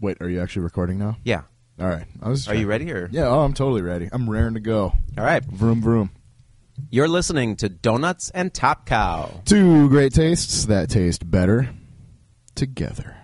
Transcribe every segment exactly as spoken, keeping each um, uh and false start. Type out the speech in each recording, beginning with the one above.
Wait, are you actually recording now? Yeah. All right. I was. Are you ready? Or Yeah. Oh, I'm totally ready. I'm raring to go. all right. Vroom vroom. You're listening to Donuts and Top Cow. Two great tastes that taste better together.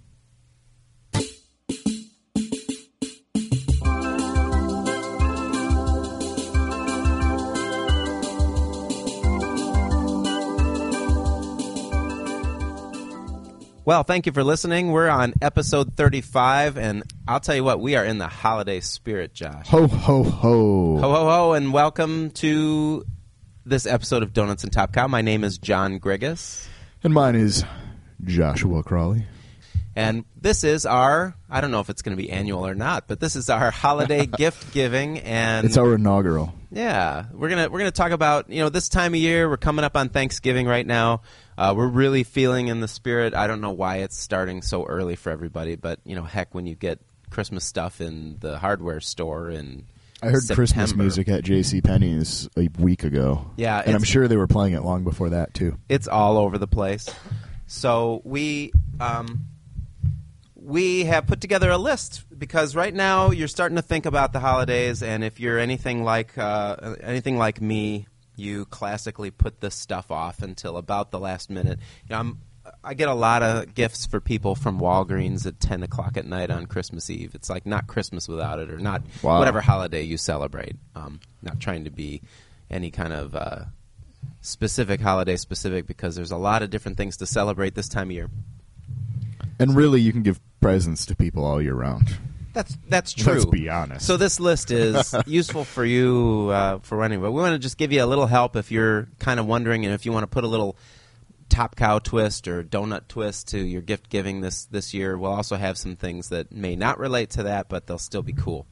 Well, thank you for listening. We're on episode thirty-five, and I'll tell you what, we are in the holiday spirit, Josh. Ho, ho, ho. Ho, ho, ho, and welcome to this episode of Donuts and Top Cow. My name is John Grigas. And mine is Joshua Crawley. And this is our, I don't know if it's going to be annual or not, but this is our holiday gift giving. And It's our inaugural. yeah, we're gonna we're gonna talk about, you know, this time of year. We're coming up on Thanksgiving right now. Uh, we're really feeling in the spirit. I don't know why it's starting so early for everybody, but you know, heck, when you get Christmas stuff in the hardware store in I heard September. Christmas music at JCPenney's a week ago. Yeah, And I'm it's- sure they were playing it long before that, too. It's all over the place. So we um, we have put together a list because right now you're starting to think about the holidays, and if you're anything like uh, anything like me, you classically put this stuff off until about the last minute. You know, I'm, I get a lot of gifts for people from Walgreens at ten o'clock at night on Christmas Eve. It's like not Christmas without it, or not Wow. whatever holiday you celebrate. Um, not trying to be any kind of uh, specific holiday specific, because there's a lot of different things to celebrate this time of year. And really, you can give presents to people all year round. That's that's true. Let's be honest. So this list is useful for you uh, for anyway. We want to just give you a little help if you're kind of wondering, and if you want to put a little Top Cow twist or donut twist to your gift giving this this year. We'll also have some things that may not relate to that, but they'll still be cool.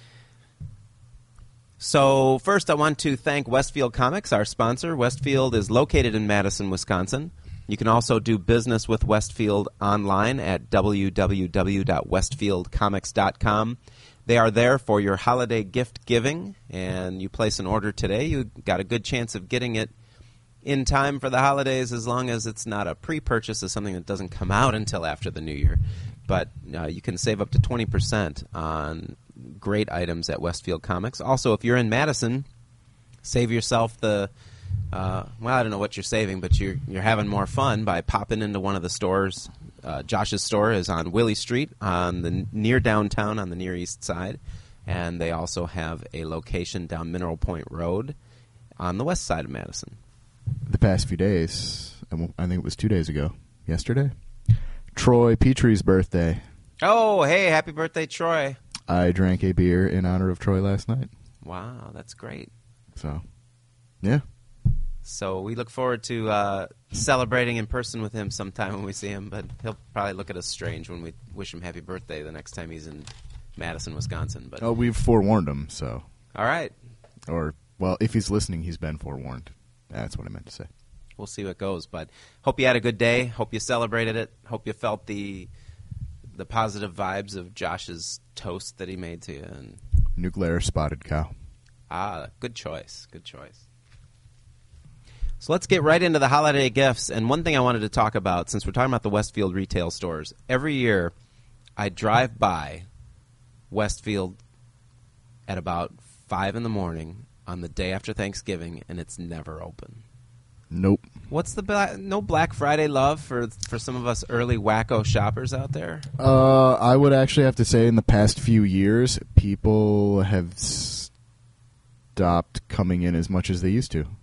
So first, I want to thank Westfield Comics, our sponsor. Westfield is located in Madison, Wisconsin. You can also do business with Westfield online at w w w dot westfield comics dot com. They are there for your holiday gift giving, and you place an order today, you got a good chance of getting it in time for the holidays, as long as it's not a pre-purchase of something that doesn't come out until after the new year. But uh, you can save up to twenty percent on great items at Westfield Comics. Also, if you're in Madison, save yourself the Uh, well, I don't know what you're saving, but you're you're having more fun by popping into one of the stores. Uh, Josh's store is on Willie Street, on the near downtown, on the Near East Side, and they also have a location down Mineral Point Road on the west side of Madison. The past few days, I think it was two days ago, yesterday, Troy Petrie's birthday. Oh, hey, happy birthday, Troy! I drank a beer in honor of Troy last night. Wow, that's great. So, yeah. So we look forward to uh, celebrating in person with him sometime when we see him, but he'll probably look at us strange when we wish him happy birthday the next time he's in Madison, Wisconsin. But Oh, we've forewarned him, so. all right, Or, well, if he's listening, he's been forewarned. That's what I meant to say. we'll see what goes. But hope you had a good day. Hope you celebrated it. Hope you felt the the positive vibes of Josh's toast that he made to you. And Nuclear spotted cow. ah, good choice. Good choice. So let's get right into the holiday gifts. And one thing I wanted to talk about, since we're talking about the Westfield retail stores, every year I drive by Westfield at about five in the morning on the day after Thanksgiving, and it's never open. Nope. What's the bla- no Black Friday love for for some of us early wacko shoppers out there? Uh, I would actually have to say in the past few years, people have stopped coming in as much as they used to.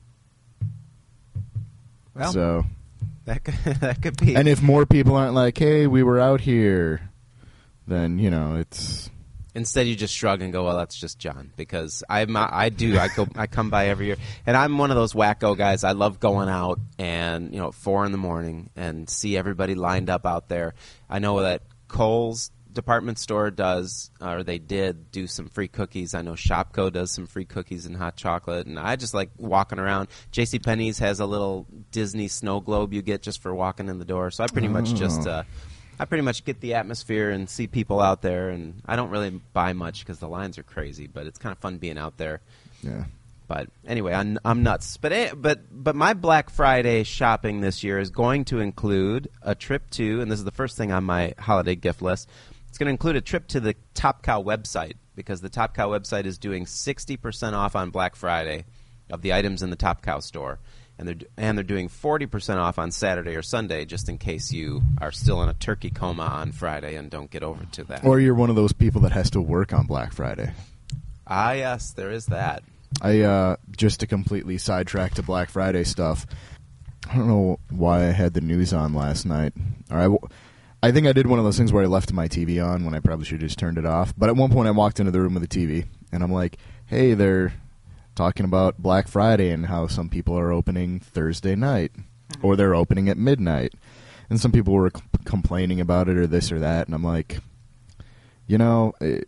Well, So, that could, that could be. and if more people aren't like, hey, we were out here, then, you know, it's... Instead, you just shrug and go, "Well, that's just John." Because I'm, I do, I go, I come by every year, and I'm one of those wacko guys. I love going out and you know, at four in the morning and see everybody lined up out there. I know that Kohl's department store does, or they did do some free cookies. I know Shopko does some free cookies and hot chocolate, and I just like walking around. JCPenney's has a little Disney snow globe you get just for walking in the door. So I pretty much just. Uh, I pretty much get the atmosphere and see people out there, and I don't really buy much because the lines are crazy, but it's kind of fun being out there. Yeah. But anyway, I'm, I'm nuts. But eh, but but my Black Friday shopping this year is going to include a trip to, and this is the first thing on my holiday gift list, It's going to include a trip to the Top Cow website, because the Top Cow website is doing sixty percent off on Black Friday of the items in the Top Cow store. And they're, and they're doing forty percent off on Saturday or Sunday, just in case you are still in a turkey coma on Friday and don't get over to that. Or you're one of those people that has to work on Black Friday. Ah, yes, there is that. I uh, just to completely sidetrack to Black Friday stuff, I don't know why I had the news on last night. Or I, w- I think I did one of those things where I left my T V on when I probably should have just turned it off. But at one point I walked into the room with the T V, and I'm like, hey, they're talking about Black Friday and how some people are opening Thursday night, or they're opening at midnight. And some people were c- complaining about it or this or that, and I'm like, you know, it,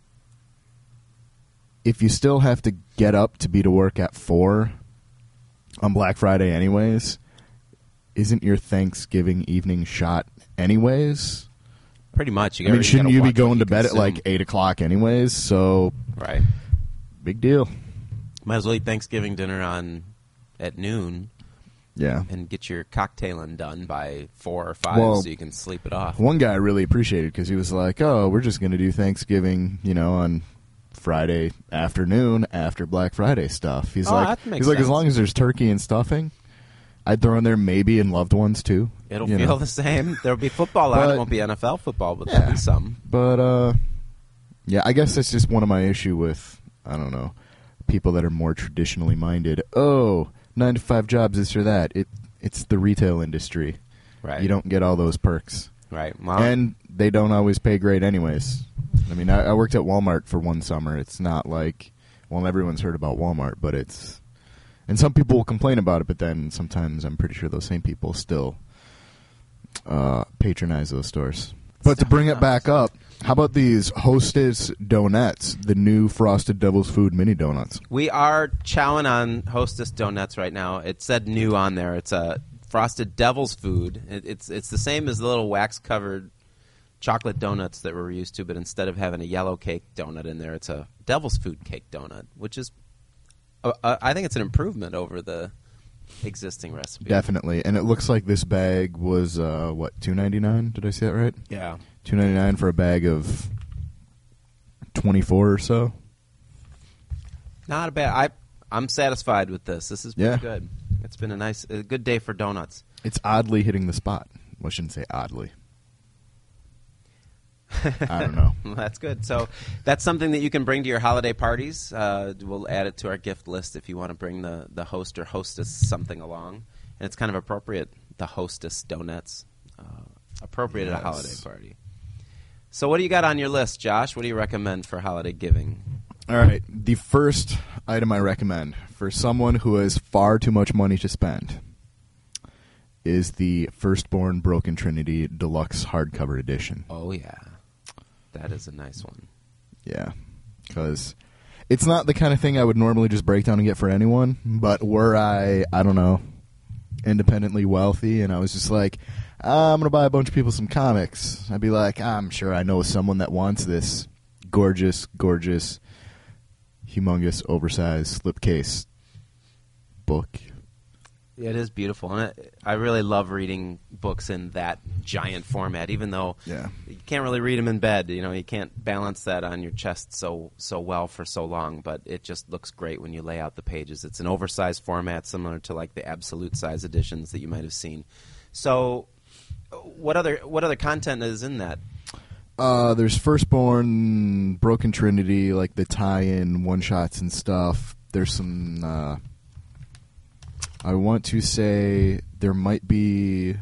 if you still have to get up to be to work at four on Black Friday anyways, isn't your Thanksgiving evening shot anyways? Pretty much. You I mean, gotta- shouldn't gotta you be watch what going you to bed consume. at like eight o'clock anyways? So, Right. big deal. Might as well eat Thanksgiving dinner on at noon Yeah. and get your cocktailing done by four or five Well, so you can sleep it off. One guy I really appreciated because he was like, oh, we're just going to do Thanksgiving, you know, on Friday afternoon after Black Friday stuff. He's Oh, like, that makes he's like, as sense. long as there's turkey and stuffing, I'd throw in there maybe and loved ones too. It'll you feel know. the same. There'll be football on. But- It won't be N F L football, but Yeah. there'll be some. But, uh, yeah, I guess that's just one of my issue with, I don't know, people that are more traditionally minded. Oh, nine to five jobs, this or that. It It's the retail industry. Right. You don't get all those perks. Right. Well, And they don't always pay great anyways. I mean, I, I worked at Walmart for one summer. It's not like, well, everyone's heard about Walmart, but it's, and some people will complain about it, but then sometimes I'm pretty sure those same people still uh, patronize those stores. But to bring it back up, how about these Hostess Donuts, the new Frosted Devil's Food mini donuts? we are chowing on Hostess donuts right now. It said new on there. It's a frosted devil's food. It, it's it's the same as the little wax covered chocolate donuts that we're used to, but instead of having a yellow cake donut in there, it's a devil's food cake donut, which is uh, uh, I think it's an improvement over the existing recipe. Definitely. And it looks like this bag was, uh, what, two ninety-nine? Did I see that right? Yeah. two ninety-nine for a bag of twenty-four or so. Not a bad. I I'm satisfied with this. This is pretty Yeah. good. It's been a nice, a good day for donuts. It's oddly hitting the spot. Well, I shouldn't say oddly. I don't know. Well, that's good. So that's something that you can bring to your holiday parties. Uh, we'll add it to our gift list if you want to bring the, the host or hostess something along. And it's kind of appropriate, the hostess donuts, uh, appropriate at a Yes. holiday party. So what do you got on your list, Josh? What do you recommend for holiday giving? All right. The first item I recommend for someone who has far too much money to spend is the Firstborn Broken Trinity Deluxe Hardcover Edition. Oh, yeah. That is a nice one. Yeah. Because it's not the kind of thing I would normally just break down and get for anyone, but were I, I don't know, independently wealthy, and I was just like, ah, I'm going to buy a bunch of people some comics, I'd be like, I'm sure I know someone that wants this gorgeous, gorgeous, humongous, oversized slipcase book. It is beautiful, and it, I really love reading books in that giant format. Even though Yeah. you can't really read them in bed, you know, you can't balance that on your chest so so well for so long. But it just looks great when you lay out the pages. It's an oversized format, similar to like the absolute size editions that you might have seen. So, what other what other content is in that? Uh, there's Firstborn, Broken Trinity, like the tie-in one-shots and stuff. There's some, uh, I want to say there might be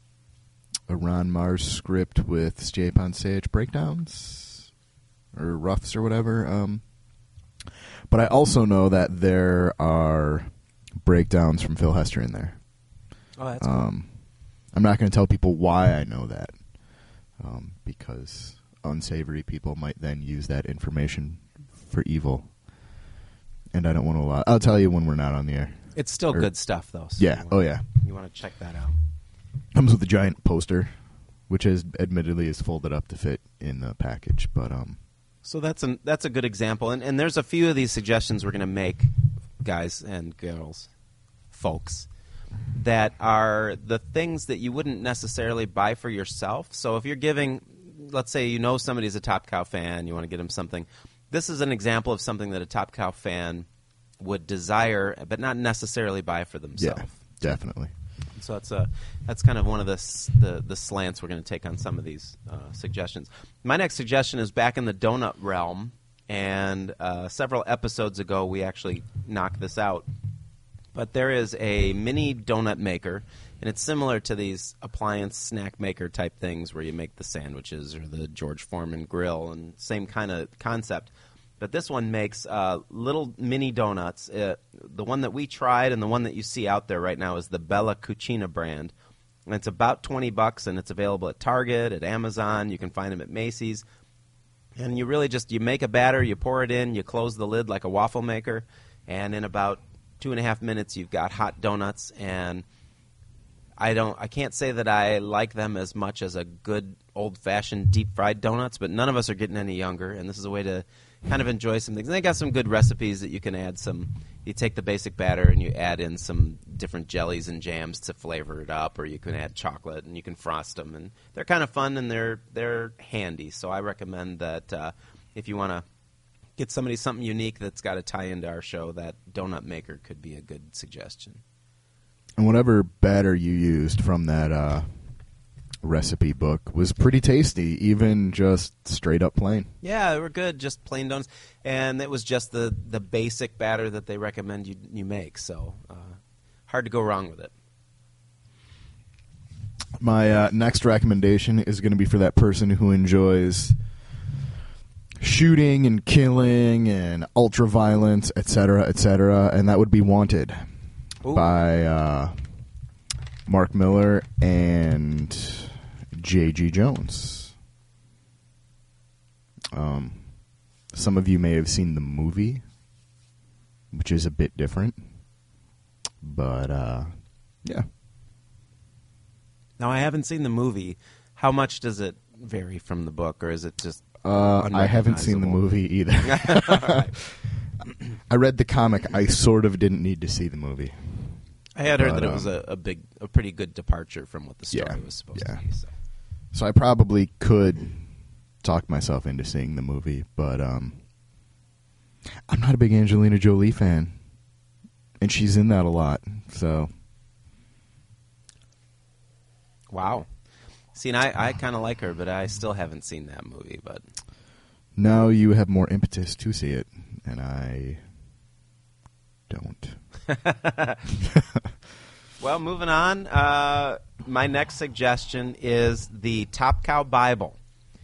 a Ron Mars script with Stay Upon Stage breakdowns, or roughs or whatever. Um, but I also know that there are breakdowns from Phil Hester in there. Oh, that's Um, I'm not going to tell people why I know that. Um, because unsavory people might then use that information for evil. And I don't want to allow... I'll tell you when we're not on the air. It's still Or- good stuff, though. So Yeah, you oh wanna- yeah. You want to check that out. Comes with a giant poster, which is admittedly is folded up to fit in the package. But um, So that's an that's a good example, and and there's a few of these suggestions we're going to make, guys and girls, folks, that are the things that you wouldn't necessarily buy for yourself. So if you're giving, let's say you know somebody's a Top Cow fan, you want to get them something. This is an example of something that a Top Cow fan would desire, but not necessarily buy for themselves. Yeah, definitely. So that's a that's kind of one of the the, the slants we're going to take on some of these uh, suggestions. My next suggestion is back in the donut realm, and uh, several episodes ago we actually knocked this out. But there is a mini donut maker, and it's similar to these appliance snack maker type things where you make the sandwiches or the George Foreman grill, and same kind of concept. But this one makes uh, little mini donuts. Uh, the one that we tried and the one that you see out there right now is the Bella Cucina brand. And it's about twenty bucks, and it's available at Target, at Amazon. You can find them at Macy's. And you really just, you make a batter, you pour it in, you close the lid like a waffle maker, and in about two and a half minutes you've got hot donuts. And I don't, I can't say that I like them as much as a good old-fashioned deep-fried donuts, but none of us are getting any younger, and this is a way to kind of enjoy some things. And they got some good recipes that you can add some. You take the basic batter and you add in some different jellies and jams to flavor it up, or you can add chocolate and you can frost them. And they're kind of fun and they're they're handy. So I recommend that uh, if you want to get somebody something unique that's got to tie into our show, that donut maker could be a good suggestion. And whatever batter you used from that uh, recipe book was pretty tasty, even just straight up plain. Yeah, they were good, just plain donuts. And it was just the, the basic batter that they recommend you you make. So uh, hard to go wrong with it. My uh, next recommendation is going to be for that person who enjoys shooting and killing and ultra violence, et cetera, et cetera, and that would be Wanted. Ooh. By uh, Mark Miller and J G. Jones. Um, some of you may have seen the movie, which is a bit different, but uh, yeah. Now, I haven't seen the movie. How much does it vary from the book, or is it just uh, I haven't seen the movie either. I read the comic. I sort of didn't need to see the movie. I had heard but, that it um, was a, a big, a pretty good departure from what the story yeah, was supposed yeah. to be. So. so I probably could talk myself into seeing the movie, but um, I'm not a big Angelina Jolie fan, and she's in that a lot. So, wow. See, and I, I kind of like her, but I still haven't seen that movie. But now you have more impetus to see it, and I don't. Well, moving on. Uh, my next suggestion is the Top Cow Bible,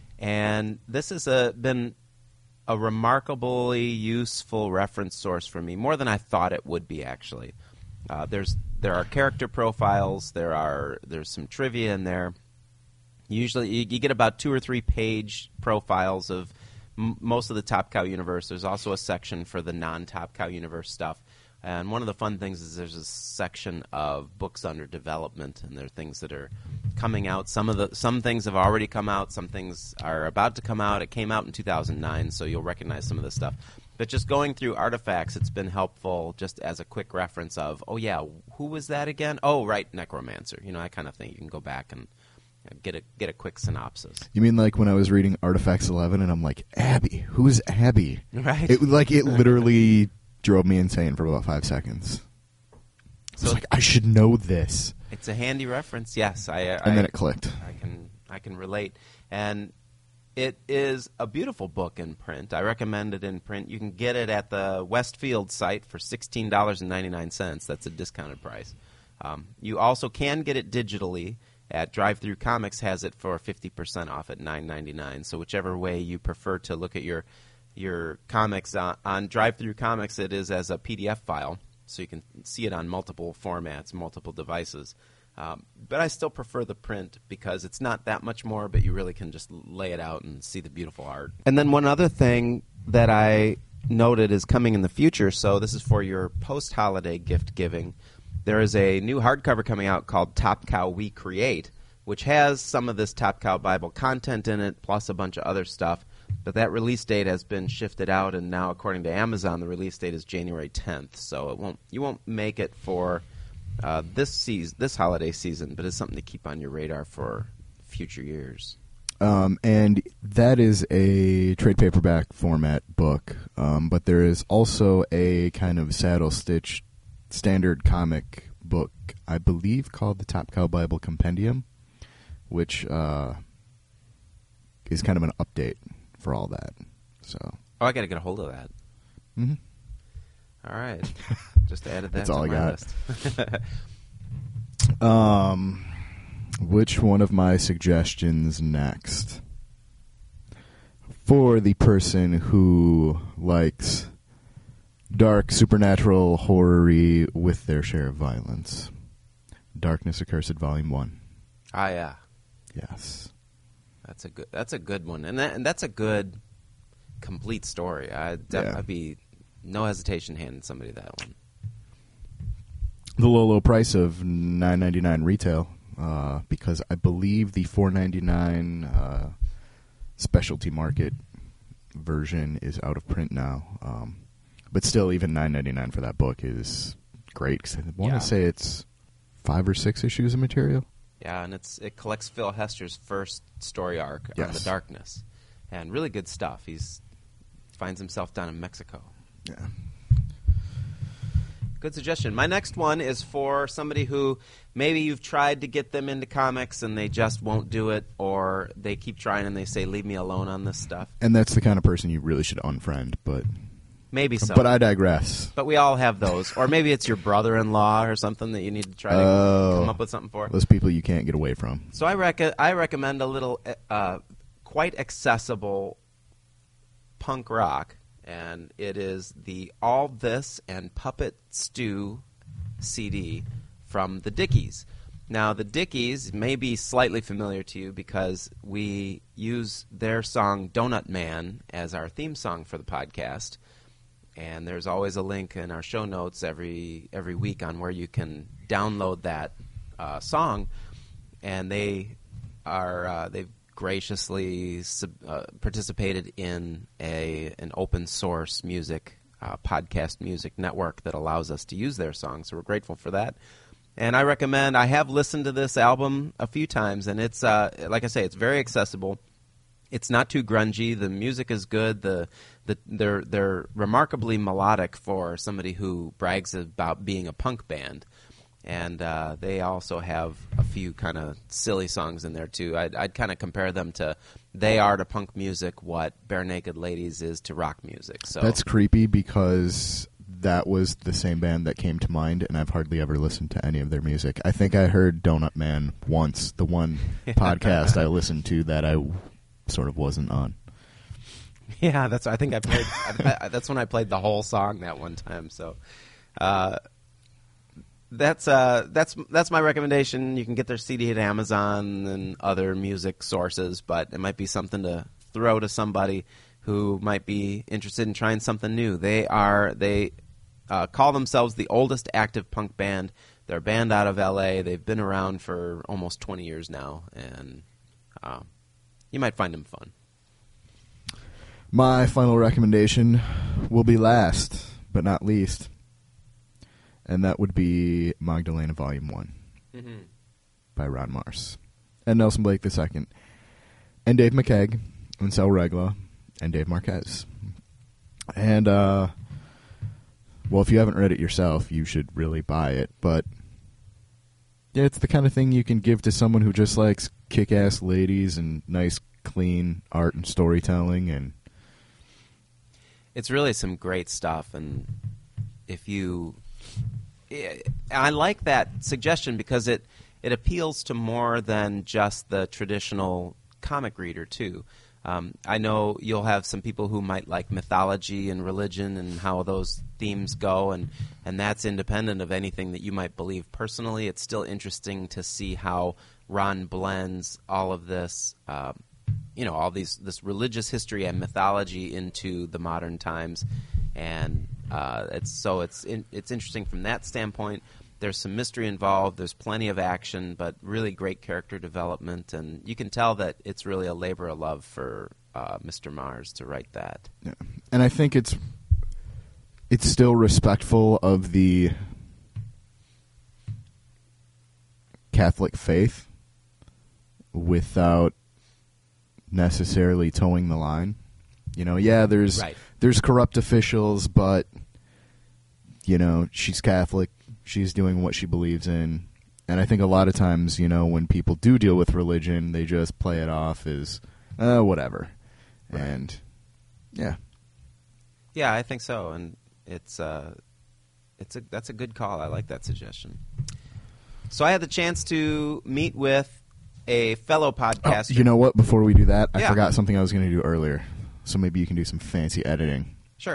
and this has a, been a remarkably useful reference source for me, more than I thought it would be. Actually, uh, there's there are character profiles, there are there's some trivia in there. Usually, you, you get about two or three page profiles of m- most of the Top Cow universe. There's also a section for the non-Top Cow universe stuff. And one of the fun things is there's a section of books under development, and there are things that are coming out. Some of the some things have already come out. Some things are about to come out. It came out in two thousand nine, so you'll recognize some of this stuff. But just going through artifacts, it's been helpful just as a quick reference of, oh, yeah, who was that again? Oh, right, Necromancer. You know, that kind of thing. You can go back and get a get a quick synopsis. You mean like when I was reading Artifacts eleven, and I'm like, Abby? Who's Abby? Right. It like it literally drove me insane for about five seconds. So I was like, I should know this. It's a handy reference, yes. I, and I, then it clicked. I can I can relate. And it is a beautiful book in print. I recommend it in print. You can get it at the Westfield site for sixteen dollars and ninety-nine cents. That's a discounted price. Um, you also can get it digitally. At Drive Thru Comics has it for fifty percent off at nine ninety-nine. So whichever way you prefer to look at your your comics on, on Drive Thru Comics, it is as a P D F file, so you can see it on multiple formats, multiple devices. Um, but I still prefer the print because it's not that much more, but you really can just lay it out and see the beautiful art. And then one other thing that I noted is coming in the future, so this is for your post-holiday gift giving. There is a new hardcover coming out called Top Cow We Create, which has some of this Top Cow Bible content in it, plus a bunch of other stuff. But that release date has been shifted out, and now, according to Amazon, the release date is January tenth. So it won't you won't make it for uh, this season, this holiday season, but it's something to keep on your radar for future years. Um, and that is a trade paperback format book, um, but there is also a kind of saddle stitch standard comic book, I believe, called the Top Cow Bible Compendium, which uh, is kind of an update for all that. So, oh, I got to get a hold of that. Mm-hmm. All right, just added that. That's to all I my got. List. um. Which one of my suggestions next? For the person who likes dark, supernatural, horror-y with their share of violence. Darkness Accursed, Volume one. Ah, yeah. Yes. That's a good. That's a good one, and that, and that's a good, complete story. I'd, def- Yeah. I'd be no hesitation handing somebody that one. The low, low price of nine ninety-nine retail. Uh, because I believe the four ninety-nine uh, specialty market version is out of print now. Um, but still, even nine ninety-nine for that book is great. Cause I want to Yeah. say it's five or six issues of material. Yeah, and it's it collects Phil Hester's first story arc on Yes. the darkness, and really good stuff. He's finds himself down in Mexico. Yeah. Good suggestion. My next one is for somebody who maybe you've tried to get them into comics and they just won't do it, or they keep trying and they say, leave me alone on this stuff. And that's the kind of person you really should unfriend. But Maybe so. but I digress. But we all have those. Or maybe it's your brother-in-law or something that you need to try to Oh. come up with something for. Those people you can't get away from. So I, rec- I recommend a little, uh, quite accessible punk rock. And it is the All This and Puppet Stew C D from the Dickies. Now, the Dickies may be slightly familiar to you because we use their song Donut Man as our theme song for the podcast. And there's always a link in our show notes every every week on where you can download that uh, song. And they are uh, they've graciously sub, uh, participated in a an open source music uh, podcast music network that allows us to use their songs. So we're grateful for that. And I recommend. I have listened to this album a few times, and it's uh, like I say, it's very accessible. It's not too grungy. The music is good. The the they're they're remarkably melodic for somebody who brags about being a punk band. And uh, they also have a few kind of silly songs in there, too. I'd, I'd kind of compare them to, they are to punk music what Bare Naked Ladies is to rock music. So That's creepy because that was the same band that came to mind, and I've hardly ever listened to any of their music. I think I heard Donut Man once, the one podcast I listened to that I sort of wasn't on. Yeah, that's I think I played. I, I, that's when I played the whole song that one time. So uh, that's uh, that's that's my recommendation. You can get their C D at Amazon and other music sources, but it might be something to throw to somebody who might be interested in trying something new. They are they uh, call themselves the oldest active punk band. They're a band out of L A. They've been around for almost twenty years now, and uh, you might find them fun. My final recommendation will be last, but not least, and that would be Magdalena Volume one Mm-hmm. by Ron Mars, and Nelson Blake the Second, and Dave McKeag, and Sal Regla, and Dave Marquez. And, uh, well, if you haven't read it yourself, you should really buy it, but yeah, it's the kind of thing you can give to someone who just likes kick-ass ladies and nice, clean art and storytelling, and it's really some great stuff, and if you, I like that suggestion because it it appeals to more than just the traditional comic reader too. Um, I know you'll have some people who might like mythology and religion and how those themes go, and and that's independent of anything that you might believe personally. It's still interesting to see how Ron blends all of this. Uh, you know, all these this religious history and mythology into the modern times, and uh, it's so it's in, it's interesting from that standpoint. There's some mystery involved. There's plenty of action, but really great character development, and you can tell that it's really a labor of love for uh, Mister Mars to write that. yeah. And I think it's it's still respectful of the Catholic faith without necessarily towing the line. You know, yeah, there's Right. there's corrupt officials, but you know, she's Catholic. She's doing what she believes in. And I think a lot of times, you know, when people do deal with religion, they just play it off as uh, whatever. Right. And yeah. Yeah, I think so, and it's uh, it's a that's a good call. I like that suggestion. So I had the chance to meet with a fellow podcaster. Oh, you know what? Before we do that, I Yeah. forgot something I was going to do earlier. So maybe you can do some fancy editing. Sure.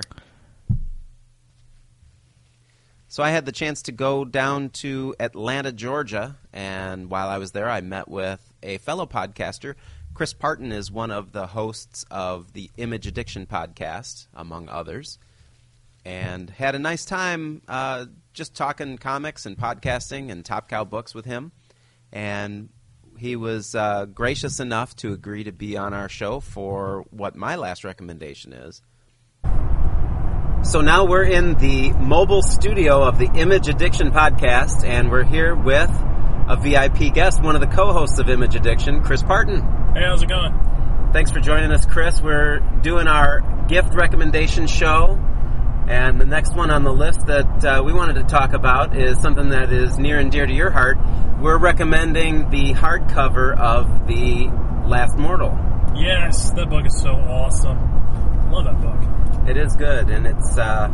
So I had the chance to go down to Atlanta, Georgia, and while I was there, I met with a fellow podcaster. Chris Parton is one of the hosts of the Image Addiction podcast, among others, and had a nice time uh, just talking comics and podcasting and Top Cow books with him. And he was uh, gracious enough to agree to be on our show for what my last recommendation is. So now we're in the mobile studio of the Image Addiction podcast, and we're here with a V I P guest, one of the co-hosts of Image Addiction, Chris Parton. Hey, how's it going? Thanks for joining us, Chris. We're doing our gift recommendation show, and the next one on the list that uh, we wanted to talk about is something that is near and dear to your heart. We're recommending the hardcover of The Last Mortal. Yes, that book is so awesome. Love that book. It is good, and it's... Uh,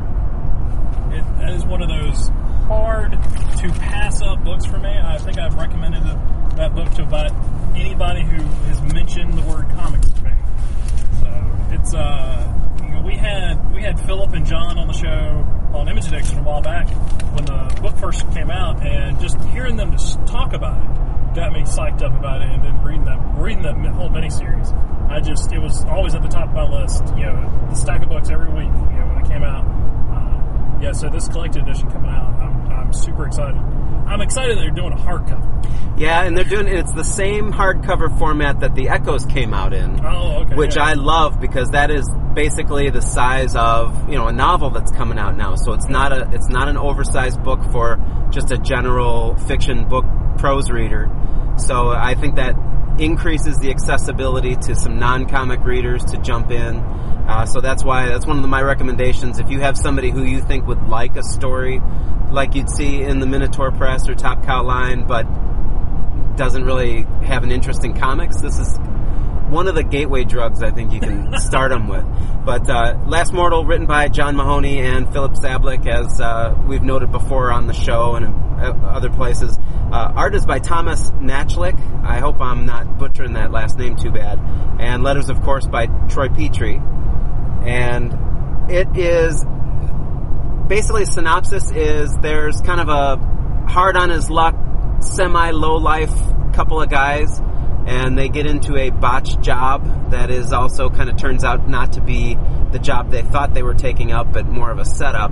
It, that is one of those hard to pass up books for me. I think I've recommended the, that book to about anybody who has mentioned the word comics to me. So it's uh, you know, we had we had Philip and John on the show on Image Addiction a while back when the book first came out, and just hearing them just talk about it got me psyched up about it. And then reading that reading that whole miniseries, I just it was always at the top of my list. You know, the stack of books every week. You know, when it came out. Yeah, so this collected edition coming out, I'm, I'm super excited. I'm excited that they're doing a hardcover. Yeah, and they're doing it's the same hardcover format that the Echoes came out in. Oh, okay. Which yeah. I love because that is basically the size of, you know, a novel that's coming out now. So it's not a it's not an oversized book for just a general fiction book prose reader. So I think that increases the accessibility to some non-comic readers to jump in. Uh, so that's why that's one of the, my recommendations. If you have somebody who you think would like a story like you'd see in the Minotaur Press or Top Cow line, but doesn't really have an interest in comics, this is one of the gateway drugs I think you can start them with. But uh, Last Mortal, written by John Mahoney and Philip Sablick, as uh, we've noted before on the show and in uh, other places. Uh, art is by Thomas Nachlik. I hope I'm not butchering that last name too bad. And letters, of course, by Troy Petrie. And it is basically, a synopsis is there's kind of a hard on his luck, semi-low life couple of guys, and they get into a botched job that is also kind of turns out not to be the job they thought they were taking up, but more of a setup.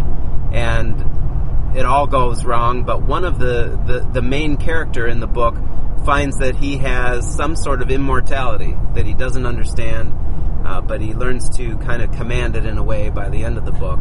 And it all goes wrong, but one of the, the, the main character in the book finds that he has some sort of immortality that he doesn't understand. Uh, but he learns to kind of command it in a way by the end of the book.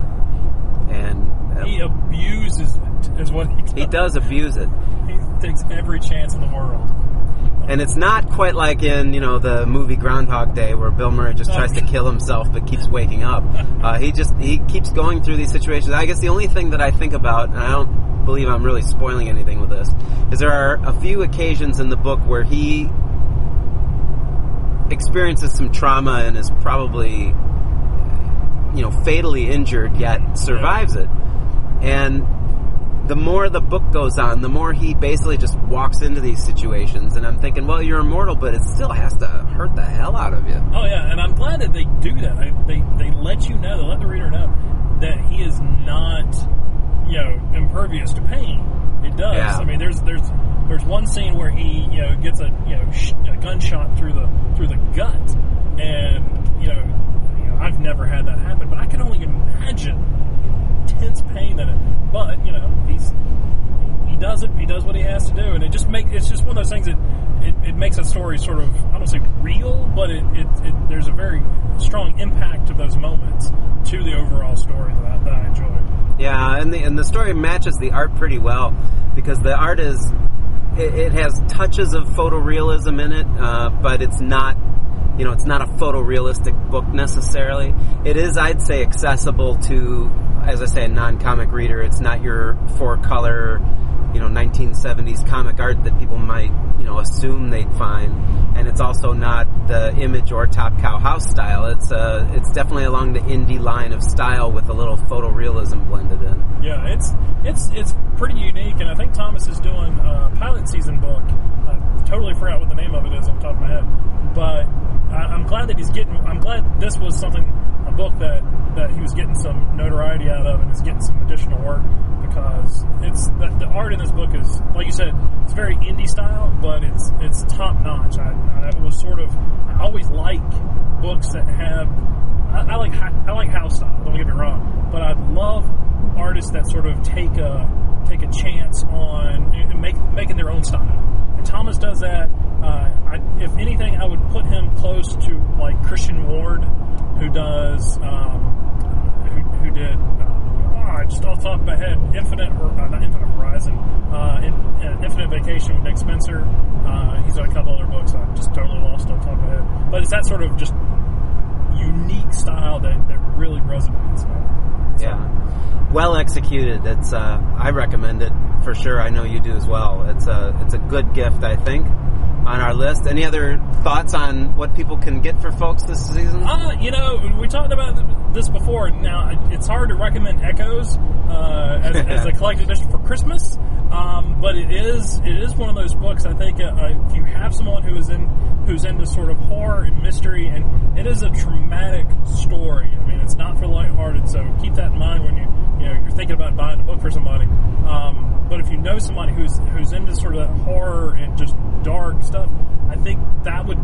And uh, he abuses it, is what he does. He does abuse it. He takes every chance in the world. And it's not quite like in, you know, the movie Groundhog Day where Bill Murray just tries to kill himself but keeps waking up. Uh, he just, he keeps going through these situations. I guess the only thing that I think about, and I don't believe I'm really spoiling anything with this, is there are a few occasions in the book where he experiences some trauma and is probably, you know, fatally injured, yet survives it. And the more the book goes on, the more he basically just walks into these situations. And I'm thinking, well, you're immortal, but it still has to hurt the hell out of you. Oh, yeah, and I'm glad that they do that. They, they, they let you know, they let the reader know that he is not, you know, impervious to pain. It does. Yeah. I mean, there's there's there's one scene where he, you know, gets a you know sh- a gunshot through the through the gut, and you know, you know, I've never had that happen, but I can only imagine intense pain in it. But you know, he's he does it. He does what he has to do, and it just make it's just one of those things that it, it makes a story sort of, I don't say real, but it, it, it there's a very strong impact of those moments to the overall story that I, that I enjoy. Yeah, and the and the story matches the art pretty well because the art is it, it has touches of photorealism in it, uh, but it's not you know, it's not a photorealistic book necessarily. It is, I'd say, accessible to, as I say, a non-comic reader. It's not your four-color, you know, nineteen seventies comic art that people might, you know, assume they'd find. And it's also not the Image or Top Cow House style. It's uh, it's definitely along the indie line of style with a little photorealism blended in. Yeah, it's it's it's pretty unique, and I think Thomas is doing a pilot season book. I totally forgot what the name of it is off the top of my head, but I, I'm glad that he's getting. I'm glad this was something, a book that that he was getting some notoriety out of, and is getting some additional work, because it's the, the art in this book is, like you said, it's very indie style, but it's it's top notch. I, I was sort of I always like books that have I, I like I like house style. Don't get me wrong, but I love artists that sort of take a take a chance on make, making their own style. And Thomas does that. Uh, I, if anything, I would put him close to like Christian Ward, who does um, who, who did. Uh, just off the top of my head, Infinite, or uh, not Infinite Horizon, uh, in, uh, Infinite Vacation with Nick Spencer. Uh, he's done a couple other books I just totally lost off the top of my head. But it's that sort of just unique style that, that really resonates. So. Yeah, well executed. It's uh, I recommend it for sure. I know you do as well. It's a it's a good gift, I think, on our list. Any other thoughts on what people can get for folks this season? Uh, you know, we talked about this before. Now, it's hard to recommend Echoes uh, as, as a collector's edition for Christmas, um, but it is it is one of those books. I think uh, if you have someone who is in who's into sort of horror and mystery, and it is a traumatic story. I mean, it's not for lighthearted, so keep that in mind when you you know you're thinking about buying a book for somebody. Um, but if you know somebody who's who's into sort of that horror and just dark stuff, I think that would.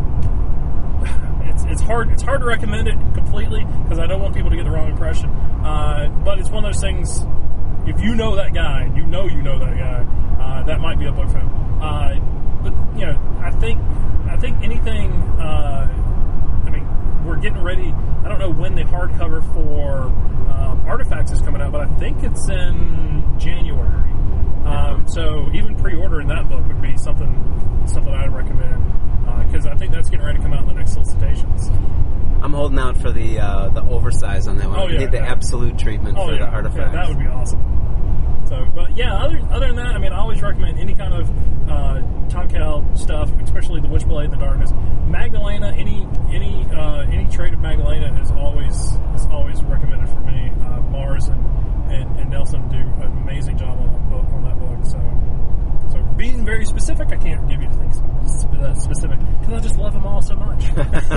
It's it's hard it's hard to recommend it completely because I don't want people to get the wrong impression. Uh, but it's one of those things. If you know that guy, and you know you know that guy, uh, that might be a book for him. Uh, but you know, I think I think anything. Uh, I mean, we're getting ready. I don't know when the hardcover for um, Artifacts is coming out, but I think it's in January. Um, so even pre-ordering that book would be something something I'd recommend, because uh, I think that's getting ready to come out in the next solicitations. I'm holding out for the uh, the oversize on that one. Oh, yeah, I need the yeah. absolute treatment oh, for yeah. the Artifacts. Yeah, that would be awesome. So, but yeah, other other than that, I mean, I always recommend any kind of uh, Tom Cal stuff, especially the Witchblade in the Darkness. Magdalena, any any uh, any trade of Magdalena is always is always recommended for me. Uh, Mars and, and, and Nelson do an amazing job on that book. On that book. So, so being very specific, I can't give you things specific because I just love them all so much.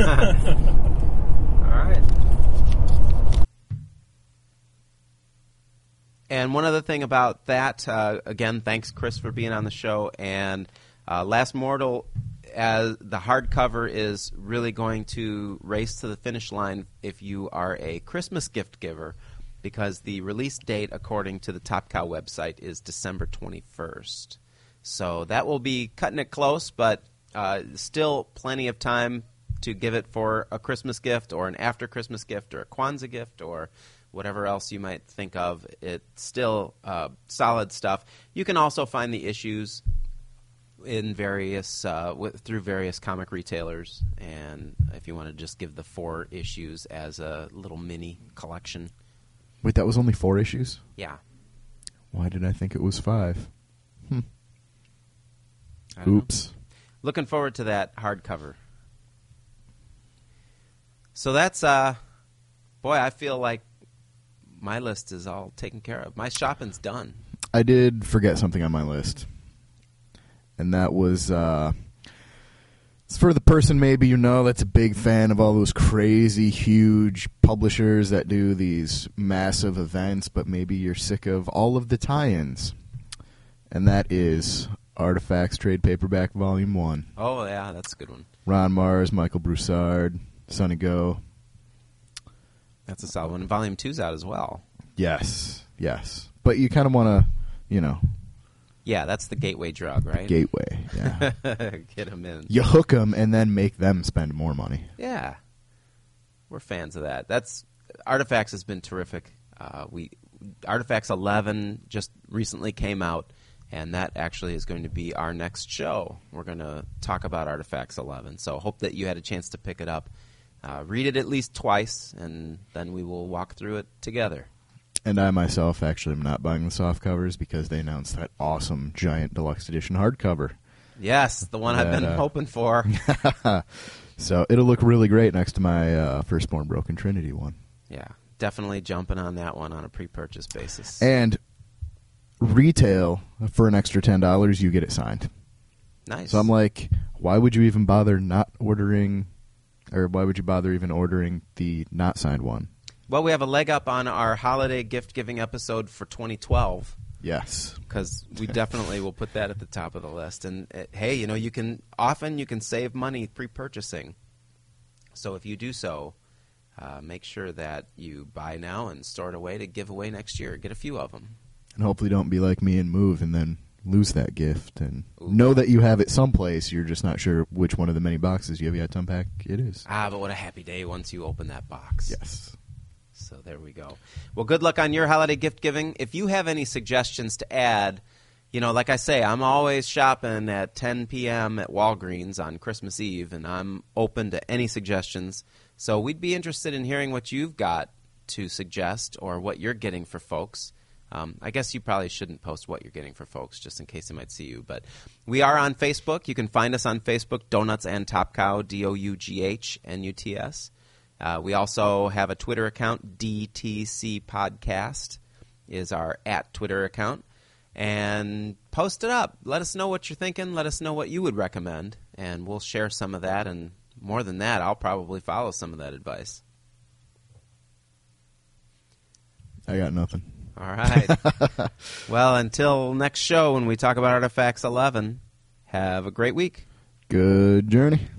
All right. And one other thing about that, uh, again, thanks, Chris, for being on the show. And uh, Last Mortal, as the hardcover, is really going to race to the finish line if you are a Christmas gift giver, because the release date, according to the Top Cow website, is December twenty-first. So that will be cutting it close, but uh, still plenty of time to give it for a Christmas gift or an after-Christmas gift or a Kwanzaa gift or whatever else you might think of. It's still uh, solid stuff. You can also find the issues in various uh, with, through various comic retailers, and if you want to just give the four issues as a little mini collection. Wait, that was only four issues? Yeah. Why did I think it was five? Hmm. Oops. Know. Looking forward to that hardcover. So that's, uh, boy, I feel like my list is all taken care of. My shopping's done. I did forget something on my list. And that was, uh, it's for the person maybe you know that's a big fan of all those crazy, huge publishers that do these massive events, but maybe you're sick of all of the tie-ins. And that is Artifacts Trade Paperback Volume one. Oh, yeah, that's a good one. Ron Mars, Michael Broussard, Sonny Go. That's a solid one. Volume two's out as well. Yes, yes. But you kind of want to, you know. Yeah, that's the gateway drug, right? Gateway, yeah. Get them in. You hook them and then make them spend more money. Yeah. We're fans of that. That's Artifacts has been terrific. Uh, we Artifacts eleven just recently came out, And that actually is going to be our next show. We're going to talk about Artifacts eleven. So hope that you had a chance to pick it up. Uh, read it at least twice, and then we will walk through it together. And I myself actually am not buying the soft covers because they announced that awesome giant deluxe edition hardcover. Yes, the one that, I've been uh, hoping for. So it'll look really great next to my uh, Firstborn Broken Trinity one. Yeah, definitely jumping on that one on a pre-purchase basis. And retail, for an extra ten dollars, you get it signed. Nice. So I'm like, why would you even bother not ordering, or why would you bother even ordering the not signed one? Well, we have a leg up on our holiday gift-giving episode for twenty twelve. Yes. Because we definitely will put that at the top of the list. And, uh, hey, you know, you can often you can save money pre-purchasing. So if you do so, uh, make sure that you buy now and store it away to give away next year. Get a few of them. And hopefully don't be like me and move and then lose that gift. And Ooh. Know that you have it someplace. You're just not sure which one of the many boxes you have yet to unpack it is. Ah, but what a happy day once you open that box. Yes. So there we go. Well, good luck on your holiday gift giving. If you have any suggestions to add, you know, like I say, I'm always shopping at ten p.m. at Walgreens on Christmas Eve, and I'm open to any suggestions. So we'd be interested in hearing what you've got to suggest or what you're getting for folks. Um, I guess you probably shouldn't post what you're getting for folks just in case they might see you. But we are on Facebook. You can find us on Facebook, Donuts and Top Cow, D O U G H N U T S. Uh, we also have a Twitter account, D T C Podcast is our at Twitter account. And post it up. Let us know what you're thinking. Let us know what you would recommend. And we'll share some of that. And more than that, I'll probably follow some of that advice. I got nothing. All right. Well, until next show when we talk about Artifacts eleven, have a great week. Good journey.